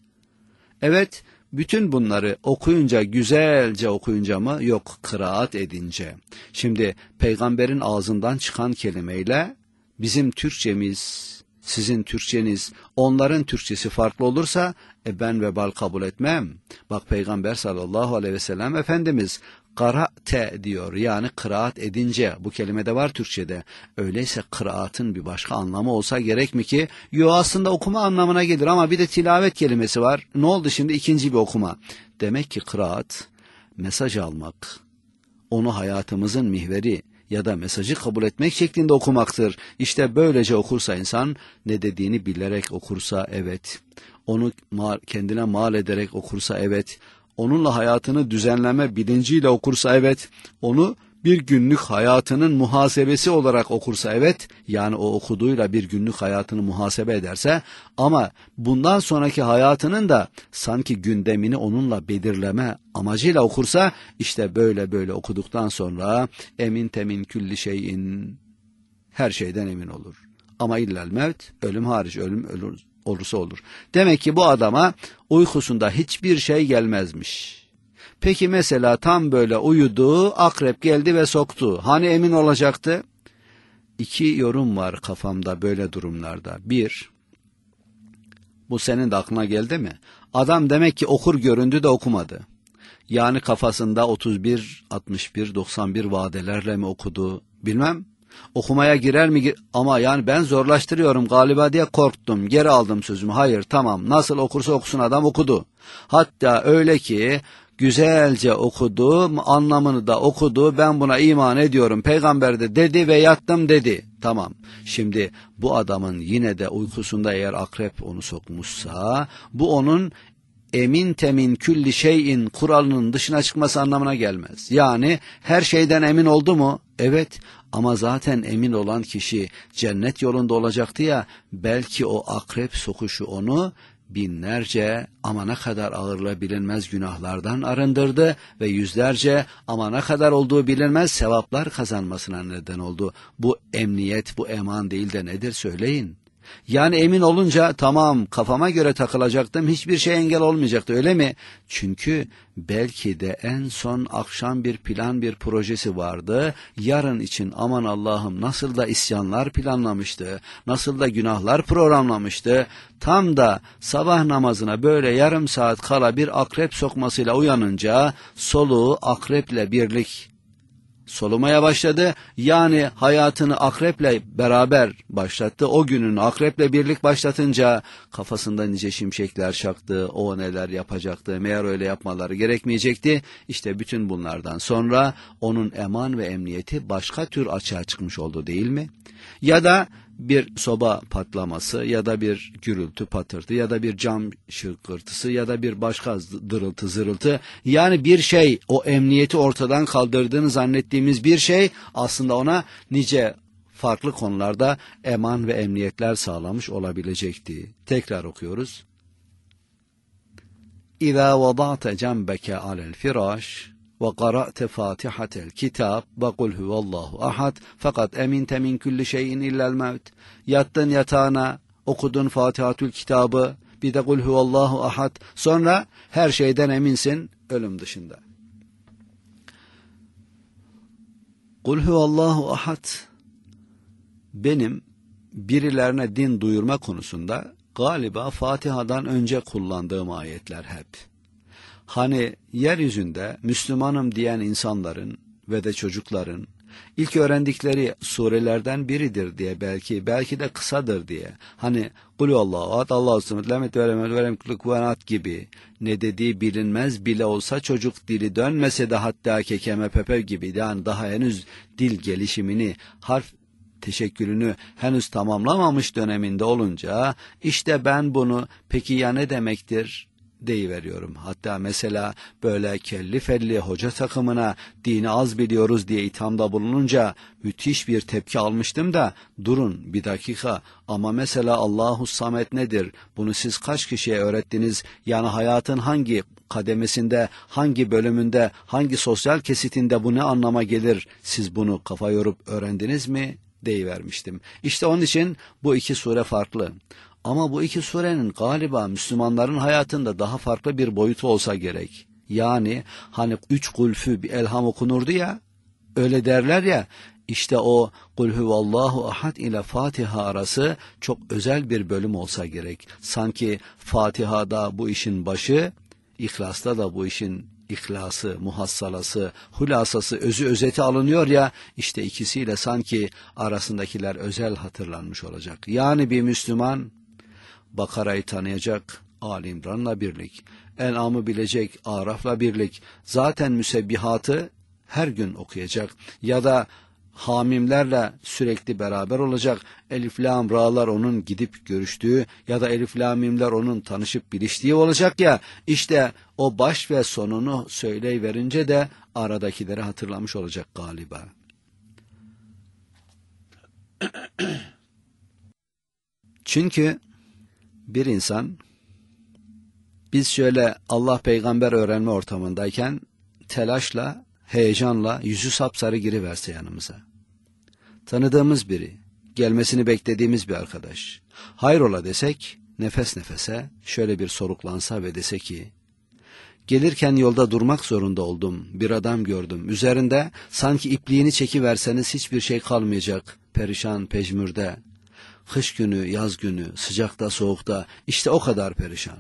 Evet, bütün bunları okuyunca, güzelce okuyunca mı? Yok, kıraat edince. Şimdi peygamberin ağzından çıkan kelimeyle bizim Türkçemiz, sizin Türkçeniz, onların Türkçesi farklı olursa e ben vebal kabul etmem. Bak Peygamber sallallahu aleyhi ve sellem Efendimiz kara'te diyor, yani kıraat edince, bu kelime de var Türkçede. Öyleyse kıraatın bir başka anlamı olsa gerek mi ki? Yo, aslında okuma anlamına gelir ama bir de tilavet kelimesi var. Ne oldu şimdi? İkinci bir okuma. Demek ki kıraat, mesaj almak, onu hayatımızın mihveri ya da mesajı kabul etmek şeklinde okumaktır. İşte böylece okursa insan, ne dediğini bilerek okursa evet, onu kendine mal ederek okursa evet, onunla hayatını düzenleme bilinciyle okursa evet, onu bir günlük hayatının muhasebesi olarak okursa evet, yani o okuduğuyla bir günlük hayatını muhasebe ederse, ama bundan sonraki hayatının da sanki gündemini onunla belirleme amacıyla okursa, işte böyle böyle okuduktan sonra emin temin külli şeyin, her şeyden emin olur. Ama illel mevt, ölüm hariç, ölüm ölür, olursa olur. Demek ki bu adama uykusunda hiçbir şey gelmezmiş. Peki mesela tam böyle uyudu, akrep geldi ve soktu. Hani emin olacaktı? İki yorum var kafamda böyle durumlarda. Bir, bu senin de aklına geldi mi? Adam demek ki okur göründü de okumadı. Yani kafasında otuz bir, altmış bir, doksan bir vadelerle mi okudu bilmem. Okumaya girer mi? Ama yani ben zorlaştırıyorum galiba diye korktum. Geri aldım sözümü. Hayır, tamam, nasıl okursa okusun adam okudu. Hatta öyle ki güzelce okudu, anlamını da okudu, ben buna iman ediyorum, peygamber de dedi ve yattım dedi. Tamam, şimdi bu adamın yine de uykusunda eğer akrep onu sokmuşsa, bu onun emin temin külli şeyin kuralının dışına çıkması anlamına gelmez. Yani her şeyden emin oldu mu? Evet, ama zaten emin olan kişi cennet yolunda olacaktı ya, belki o akrep sokuşu onu binlerce ama ne kadar ağırlığı bilinmez günahlardan arındırdı ve yüzlerce ama ne kadar olduğu bilinmez sevaplar kazanmasına neden oldu. Bu emniyet, bu eman değil de nedir söyleyin. Yani emin olunca tamam, kafama göre takılacaktım, hiçbir şey engel olmayacaktı, öyle mi? Çünkü belki de en son akşam bir plan, bir projesi vardı. Yarın için aman Allah'ım nasıl da isyanlar planlamıştı, nasıl da günahlar programlamıştı. Tam da sabah namazına böyle yarım saat kala bir akrep sokmasıyla uyanınca soluğu akreple birlik solumaya başladı. Yani hayatını akreple beraber başlattı. O gününü akreple birlik başlatınca kafasında nice şimşekler çaktı. O neler yapacaktı. Meğer öyle yapmaları gerekmeyecekti. İşte bütün bunlardan sonra onun eman ve emniyeti başka tür açığa çıkmış oldu, değil mi? Ya da bir soba patlaması ya da bir gürültü patırtı ya da bir cam şıkırtısı ya da bir başka dırıltı zırıltı, yani bir şey, o emniyeti ortadan kaldırdığını zannettiğimiz bir şey aslında ona nice farklı konularda eman ve emniyetler sağlamış olabilecekti. Tekrar okuyoruz. İzâ vada'te cembeke alel firaş ve qara'te fatihatel kitab ve kul huvallahu ahad fakat eminte min kulli şeyin illel mevt. Yattın yatağına, okudun Fatihatül Kitabı, bir de kul huvallahu ahad, sonra her şeyden eminsin ölüm dışında. Kul huvallahu ahad benim birilerine din duyurma konusunda galiba Fatiha'dan önce kullandığım ayetler hep. Hani yeryüzünde Müslümanım diyen insanların ve de çocukların İlk öğrendikleri surelerden biridir diye belki, belki de kısadır diye. Hani Kulüvallahu ahad, Allahu samed, lem yelid ve lem yulad ve lem yekun lehu kufuven ahad gibi. Ne dediği bilinmez bile olsa çocuk dili dönmese de hatta kekeme pepe gibi. Yani daha henüz dil gelişimini, harf teşekkülünü henüz tamamlamamış döneminde olunca işte ben bunu peki ya ne demektir deyiveriyorum. Hatta mesela böyle kelli felli hoca takımına dini az biliyoruz diye ithamda bulununca müthiş bir tepki almıştım da durun bir dakika, ama mesela Allahu Samet nedir? Bunu siz kaç kişiye öğrettiniz? Yani hayatın hangi kademesinde, hangi bölümünde, hangi sosyal kesitinde bu ne anlama gelir? Siz bunu kafa yorup öğrendiniz mi? Deyivermiştim. İşte onun için bu iki sure farklı. Ama bu iki surenin galiba Müslümanların hayatında daha farklı bir boyutu olsa gerek. Yani hani üç kulfü bir elham okunurdu ya, öyle derler ya, işte o kul huvallahu ahad ile Fatiha arası çok özel bir bölüm olsa gerek. Sanki Fatiha'da bu işin başı, İhlas'ta da bu işin ihlası, muhassalası, hulasası, özü özeti alınıyor ya, işte ikisiyle sanki arasındakiler özel hatırlanmış olacak. Yani bir Müslüman Bakara'yı tanıyacak, Ali İmran'la birlik, En'am'ı bilecek, Araf'la birlik, zaten müsebbihatı her gün okuyacak ya da hamimlerle sürekli beraber olacak. Elif, lam, ra'lar onun gidip görüştüğü ya da elif, lam, mimler onun tanışıp biliştiği olacak ya, işte o baş ve sonunu söyleyiverince de aradakileri hatırlamış olacak galiba. Çünkü bir insan, biz şöyle Allah peygamber öğrenme ortamındayken telaşla, heyecanla yüzü sapsarı giriverse yanımıza. Tanıdığımız biri, gelmesini beklediğimiz bir arkadaş. Hayrola desek, nefes nefese şöyle bir soluklansa ve dese ki, gelirken yolda durmak zorunda oldum, bir adam gördüm. Üzerinde sanki ipliğini çekiverseniz hiçbir şey kalmayacak, perişan, pejmürde. Kış günü, yaz günü, sıcakta, soğukta, işte o kadar perişan.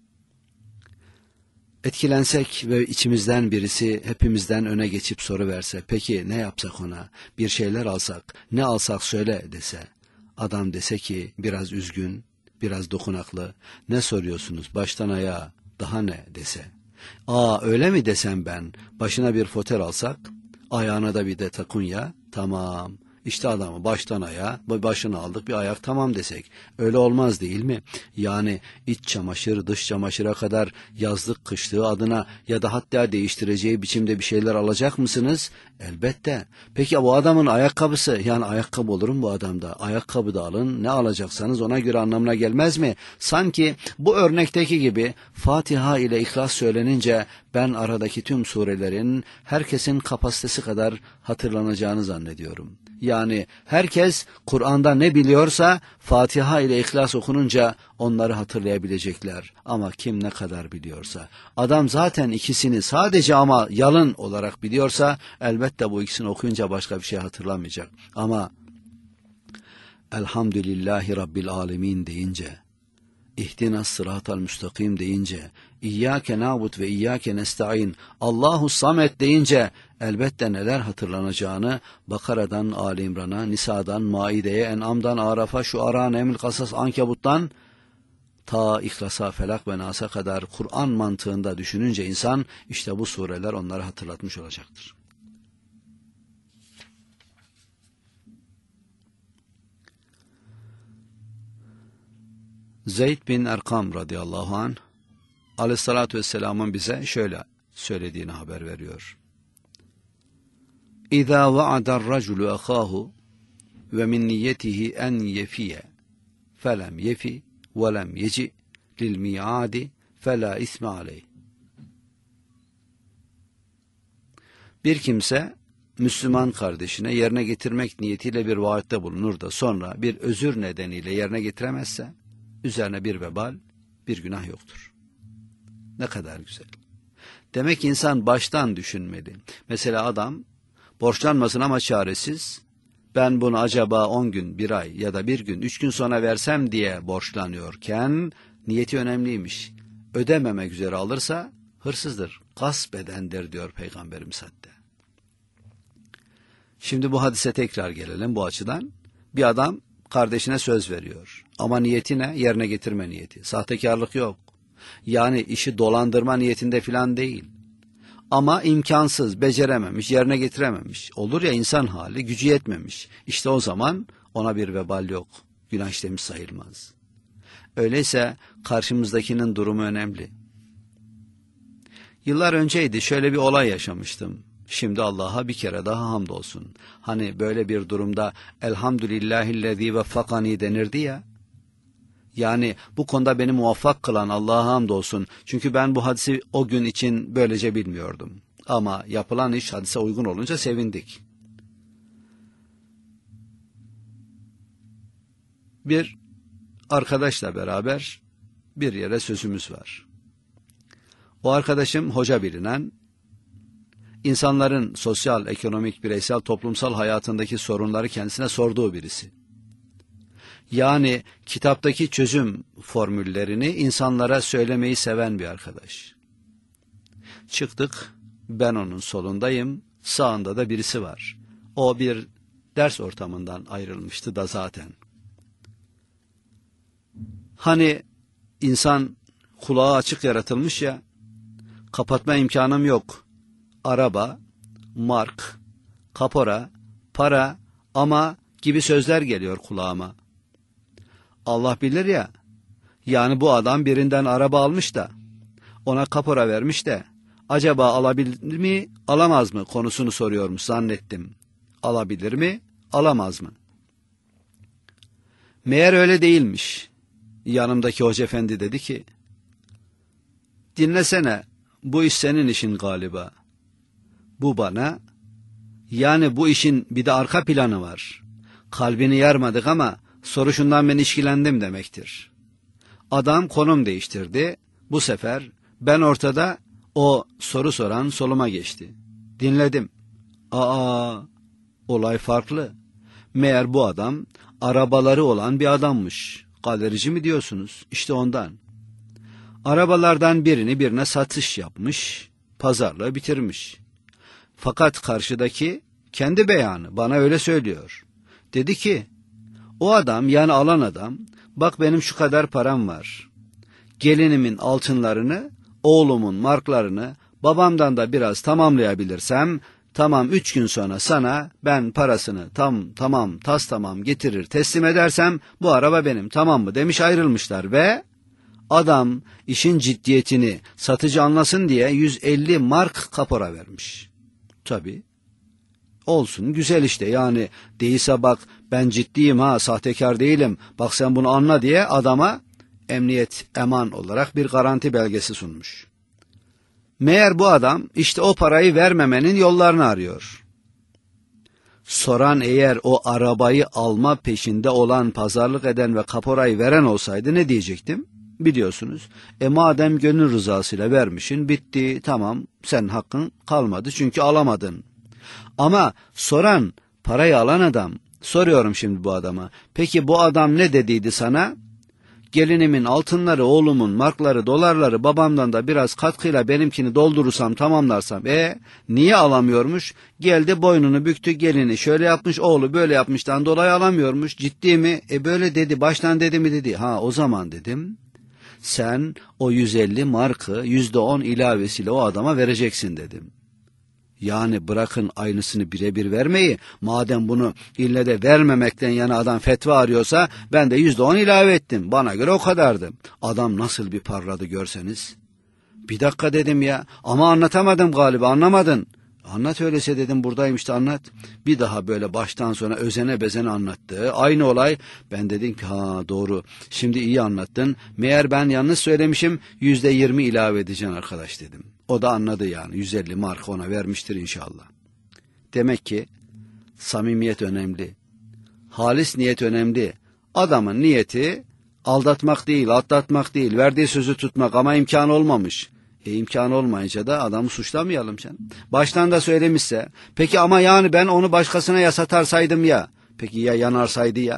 Etkilensek ve içimizden birisi hepimizden öne geçip soruverse, peki ne yapsak ona, bir şeyler alsak, ne alsak söyle dese. Adam dese ki biraz üzgün, biraz dokunaklı, ne soruyorsunuz baştan ayağa, daha ne dese. Aa öyle mi desem ben, başına bir foter alsak, ayağına da bir de takunya, tamam. İşte adamı baştan ayağa, başını aldık bir ayak tamam desek. Öyle olmaz değil mi? Yani iç çamaşır, dış çamaşıra kadar yazlık kışlığı adına ya da hatta değiştireceği biçimde bir şeyler alacak mısınız? Elbette. Peki bu adamın ayakkabısı, yani ayakkabı olur mu bu adamda? Ayakkabı da alın, ne alacaksanız ona göre anlamına gelmez mi? Sanki bu örnekteki gibi Fatiha ile İhlas söylenince ben aradaki tüm surelerin herkesin kapasitesi kadar hatırlanacağını zannediyorum. Yani herkes Kur'an'da ne biliyorsa Fatiha ile İhlas okununca onları hatırlayabilecekler. Ama kim ne kadar biliyorsa. Adam zaten ikisini sadece ama yalın olarak biliyorsa elbette bu ikisini okuyunca başka bir şey hatırlamayacak. Ama Elhamdülillahi Rabbil Alemin deyince, İhdinas sıratal müstakim deyince, İyyâke nâbud ve İyyâke nesta'in, Allahu Samet deyince elbette neler hatırlanacağını Bakara'dan Ali İmran'a, Nisa'dan Maide'ye, En'am'dan Araf'a, Şuara, Neml, Kasas, Ankebut'tan ta İhlas'a, Felak ve Nas'a kadar Kur'an mantığında düşününce insan işte bu sureler onları hatırlatmış olacaktır. Zeyd bin Erkam radıyallahu anh aleyhissalatü vesselamın bize şöyle söylediğini haber veriyor. İzâ va'adar raculu ahâhu ve min niyetihi en yefiye felem yefi ve lem yeci lil mi'adi felâ isme aleyh. Bir kimse Müslüman kardeşine yerine getirmek niyetiyle bir vaatte bulunur da sonra bir özür nedeniyle yerine getiremezse üzerine bir vebal, bir günah yoktur. Ne kadar güzel. Demek ki insan baştan düşünmeli. Mesela adam borçlanmasın ama çaresiz, ben bunu acaba on gün, bir ay ya da bir gün, üç gün sonra versem diye borçlanıyorken niyeti önemliymiş. Ödememek üzere alırsa hırsızdır, gasp edendir diyor Peygamberimiz hatta. Şimdi bu hadise tekrar gelelim bu açıdan. Bir adam kardeşine söz veriyor. Ama niyeti ne? Yerine getirme niyeti. Sahtekarlık yok. Yani işi dolandırma niyetinde filan değil. Ama imkansız, becerememiş, yerine getirememiş. Olur ya insan hali, gücü yetmemiş. İşte o zaman ona bir vebal yok. Günah işlemiş sayılmaz. Öyleyse karşımızdakinin durumu önemli. Yıllar önceydi, şöyle bir olay yaşamıştım. Şimdi Allah'a bir kere daha hamdolsun. Hani böyle bir durumda elhamdülillahillezî veffakani denirdi ya. Yani bu konuda beni muvaffak kılan Allah'a hamdolsun. Çünkü ben bu hadisi o gün için böylece bilmiyordum. Ama yapılan iş hadise uygun olunca sevindik. Bir arkadaşla beraber bir yere sözümüz var. O arkadaşım hoca bilinen, insanların sosyal, ekonomik, bireysel, toplumsal hayatındaki sorunları kendisine sorduğu birisi. Yani kitaptaki çözüm formüllerini insanlara söylemeyi seven bir arkadaş. Çıktık, ben onun solundayım, sağında da birisi var. O bir ders ortamından ayrılmıştı da zaten. Hani insan kulağı açık yaratılmış ya, kapatma imkanım yok. Araba, mark, kapora, para ama gibi sözler geliyor kulağıma. Allah bilir ya, yani bu adam birinden araba almış da, ona kapora vermiş de, acaba alabilir mi, alamaz mı konusunu soruyormuş zannettim. Alabilir mi, alamaz mı? Meğer öyle değilmiş. Yanımdaki hoca efendi dedi ki, dinlesene, bu iş senin işin galiba. Bu bana, yani bu işin bir de arka planı var. Kalbini yarmadık ama soru şundan ben işkilendim demektir. Adam konum değiştirdi. Bu sefer ben ortada, o soru soran soluma geçti. Dinledim. Aa, olay farklı. Meğer bu adam arabaları olan bir adammış. Galerici mi diyorsunuz? İşte ondan. Arabalardan birini birine satış yapmış, pazarlığı bitirmiş. Fakat karşıdaki kendi beyanı, bana öyle söylüyor. Dedi ki, o adam, yani alan adam, bak benim şu kadar param var. Gelinimin altınlarını, oğlumun marklarını, babamdan da biraz tamamlayabilirsem, tamam üç gün sonra sana ben parasını tam tamam tas tamam getirir teslim edersem bu araba benim, tamam mı demiş, ayrılmışlar ve adam işin ciddiyetini satıcı anlasın diye yüz elli mark kapora vermiş. Tabii. Olsun, güzel işte, yani değilse bak ben ciddiyim ha, sahtekar değilim, bak sen bunu anla diye adama emniyet, eman olarak bir garanti belgesi sunmuş. Meğer bu adam işte o parayı vermemenin yollarını arıyor. Soran eğer o arabayı alma peşinde olan, pazarlık eden ve kaporayı veren olsaydı ne diyecektim? Biliyorsunuz. E madem gönül rızasıyla vermişin, bitti, tamam, senin hakkın kalmadı çünkü alamadın. Ama soran, parayı alan adam, soruyorum şimdi bu adama, peki bu adam ne dediydi sana? Gelinimin altınları, oğlumun markları, dolarları, babamdan da biraz katkıyla benimkini doldurursam, tamamlarsam, e niye alamıyormuş? Geldi boynunu büktü, gelini şöyle yapmış, oğlu böyle yapmıştan dolayı alamıyormuş. Ciddi mi? E böyle dedi, baştan dedi mi dedi. Ha, o zaman dedim, sen o yüz elli markı yüzde on ilavesiyle o adama vereceksin dedim. Yani bırakın aynısını birebir vermeyi, madem bunu ille de vermemekten yana adam fetva arıyorsa, ben de yüzde on ilave ettim. Bana göre o kadardı. Adam nasıl bir parladı görseniz. Bir dakika dedim ya, ama anlatamadım galiba, anlamadın. Anlat öyleyse dedim, buradayım işte, anlat. Bir daha böyle baştan sona özene bezene anlattı. Aynı olay. Ben dedim ki ha doğru, şimdi iyi anlattın. Meğer ben yanlış söylemişim, yüzde yirmi ilave edeceksin arkadaş dedim. O da anladı yani, yüz elli mark ona vermiştir inşallah. Demek ki samimiyet önemli. Halis niyet önemli. Adamın niyeti aldatmak değil, atlatmak değil, verdiği sözü tutmak, ama imkanı olmamış. E imkanı olmayınca da adamı suçlamayalım canım. Baştan da söylemişse, peki ama yani ben onu başkasına ya satarsaydım ya, peki ya yanarsaydı ya,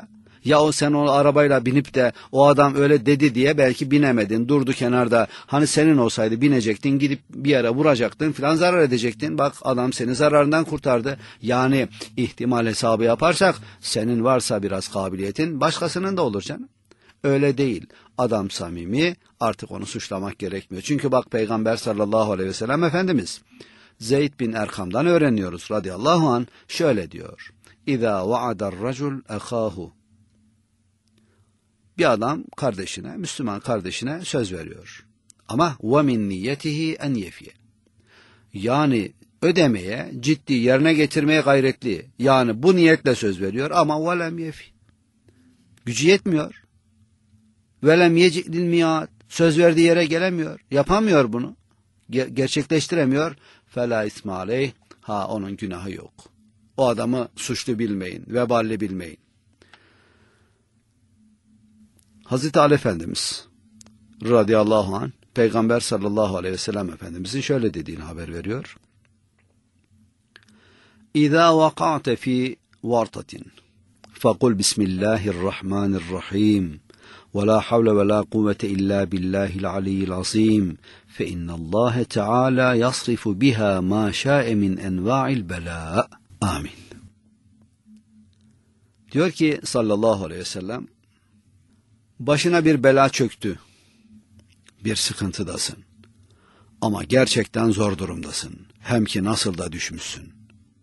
Ya o sen o arabayla binip de o adam öyle dedi diye belki binemedin, durdu kenarda. Hani senin olsaydı binecektin, gidip bir yere vuracaktın filan, zarar edecektin. Bak adam seni zararından kurtardı. Yani ihtimal hesabı yaparsak senin varsa biraz kabiliyetin başkasının da olur canım. Öyle değil. Adam samimi, artık onu suçlamak gerekmiyor. Çünkü bak Peygamber sallallahu aleyhi ve sellem Efendimiz Zeyd bin Erkam'dan öğreniyoruz radıyallahu anh, şöyle diyor. İza va'adar racul ahahu. Bir adam kardeşine, Müslüman kardeşine söz veriyor. Ama ve min niyetihi en yefiye. Yani ödemeye, ciddi yerine getirmeye gayretli. Yani bu niyetle söz veriyor ama velem yefi. Gücü yetmiyor. Velem yec'lil mi'at. Söz verdiği yere gelemiyor. Yapamıyor bunu. Ger- gerçekleştiremiyor. Fela isme aleyh. Ha, onun günahı yok. O adamı suçlu bilmeyin, veballi bilmeyin. Hazreti Ali Efendimiz radıyallahu anh Peygamber sallallahu aleyhi ve sellem Efendimizin şöyle dediğini haber veriyor. İza vaka'te fi vartatin fekul bismillahirrahmanirrahim ve la havle ve la kuvvete illa billahil aliyyil azim fe innallâhe teâlâ yasrifu biha ma şâe min enva'il belâ. Amin. Diyor ki sallallahu aleyhi ve sellem, başına bir bela çöktü, bir sıkıntıdasın ama gerçekten zor durumdasın, hem ki nasıl da düşmüşsün.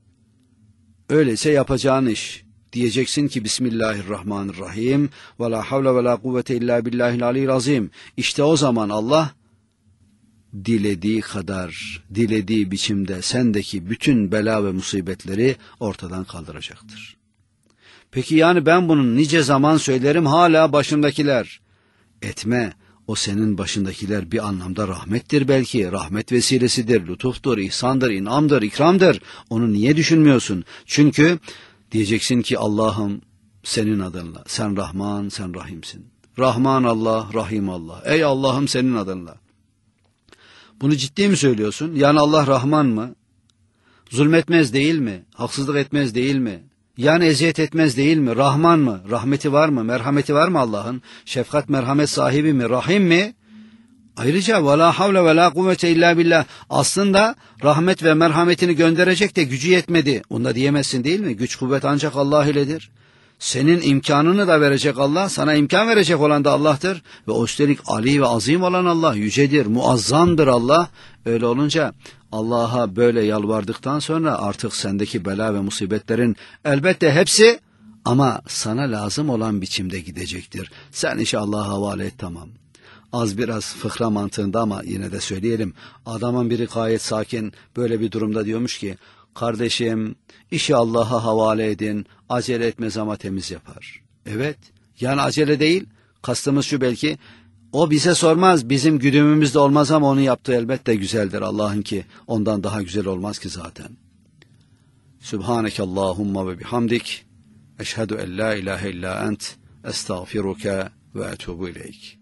Öyleyse yapacağın iş, diyeceksin ki Bismillahirrahmanirrahim ve la havle ve la kuvvete illa billahil aliyyil azim. İşte o zaman Allah dilediği kadar, dilediği biçimde sendeki bütün bela ve musibetleri ortadan kaldıracaktır. Peki yani ben bunu nice zaman söylerim, hala başımdakiler. Etme, o senin başındakiler bir anlamda rahmettir belki, rahmet vesilesidir, lütuftur, ihsandır, inamdır, ikramdır. Onu niye düşünmüyorsun? Çünkü diyeceksin ki Allah'ım senin adınla, sen Rahman, sen Rahimsin. Rahman Allah, Rahim Allah. Ey Allah'ım senin adınla. Bunu ciddi mi söylüyorsun? Yani Allah Rahman mı? Zulmetmez değil mi? Haksızlık etmez değil mi? Yani eziyet etmez değil mi? Rahman mı? Rahmeti var mı? Merhameti var mı Allah'ın? Şefkat merhamet sahibi mi? Rahim mi? Ayrıca ve la havle ve la kuvvete illa billah. Aslında rahmet ve merhametini gönderecek de gücü yetmedi. Onu da diyemezsin değil mi? Güç kuvvet ancak Allah iledir. Senin imkanını da verecek Allah, sana imkan verecek olan da Allah'tır. Ve üstelik Ali ve azim olan Allah, yücedir, muazzamdır Allah. Öyle olunca Allah'a böyle yalvardıktan sonra artık sendeki bela ve musibetlerin elbette hepsi ama sana lazım olan biçimde gidecektir. Sen işi Allah'a havale et, tamam. Az biraz fıkra mantığında ama yine de söyleyelim. Adamın biri gayet sakin böyle bir durumda diyormuş ki, kardeşim işi Allah'a havale edin, acele etmez ama temiz yapar. Evet, yani acele değil, kastımız şu belki, o bize sormaz, bizim güdümümüz de olmaz ama onu yaptığı elbette güzeldir. Allah'ın ki ondan daha güzel olmaz ki zaten. Sübhaneke Allahumma ve bihamdik, eşhedü en la ilahe illa ent, estağfiruke ve etubu ileyk.